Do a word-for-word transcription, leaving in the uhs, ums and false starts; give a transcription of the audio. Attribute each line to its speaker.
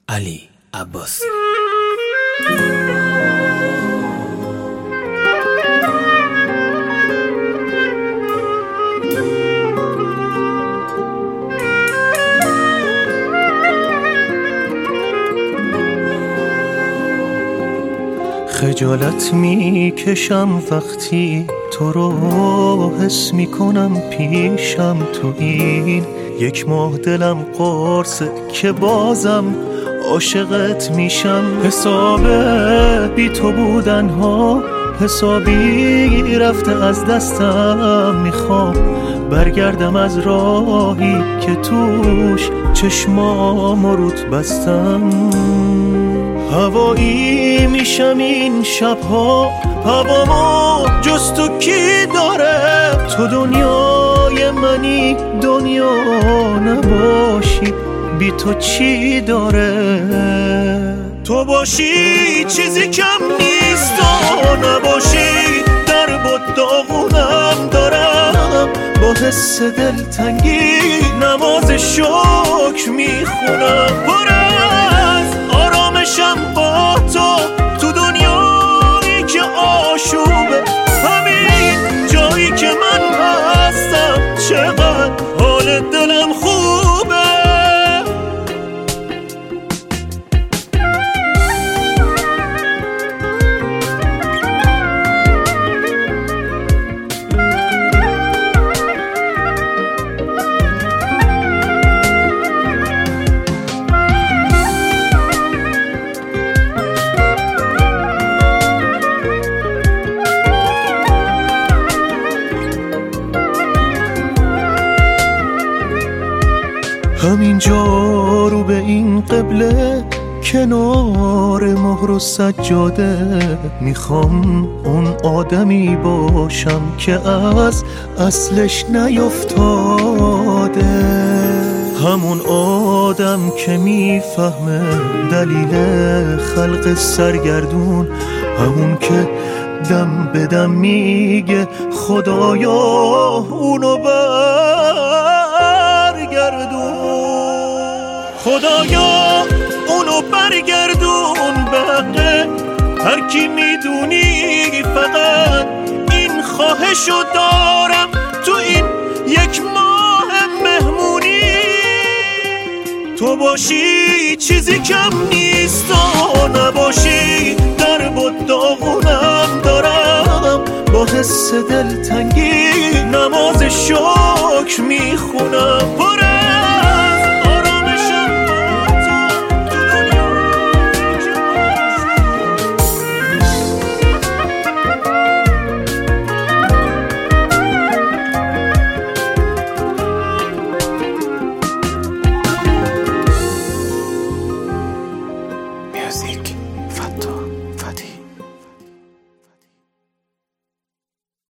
Speaker 1: علی عباسی.
Speaker 2: خجالت می کشم وقتی تو رو حس می کنم پیشم، تو این یک ماه دلم قرصه که بازم عاشقت میشم. حساب بی تو بودن ها حسابی رفته از دستم، میخوام برگردم از راهی که توش چشمام روت بستم. هوایی میشم این شبها، هوامو جز تو کی داره؟ تو دنیای منی، دنیا نباشی بی تو چی داره؟ تو باشی چیزی کم نیست، تو نباشی در بود داغونم دارم. با حس دلتنگی نماز شکر میخونم، پر از آرامشم با تو تو دنیایی که آشوبه. همین جایی که من هستم چقدر حال دلم خوبه. همینجا رو به این قبله کنار مهر و سجاده، میخوام اون آدمی باشم که از اصلش نیفتاده. همون آدم که میفهمه دلیل خلق سرگردون، همون که دم به دم میگه خدایا اونو برگردون، خدایا اونو برگردون به حقه. هر کی میدونی فقط این خواهشو دارم تو این یک ماه مهمونی. تو باشی چیزی کم نیست، تو نباشی در بود داغونم دارم. با حس دلتنگی نماز شکر میخونم، پر از آرامشم با تو تو دنیایی که
Speaker 1: Music.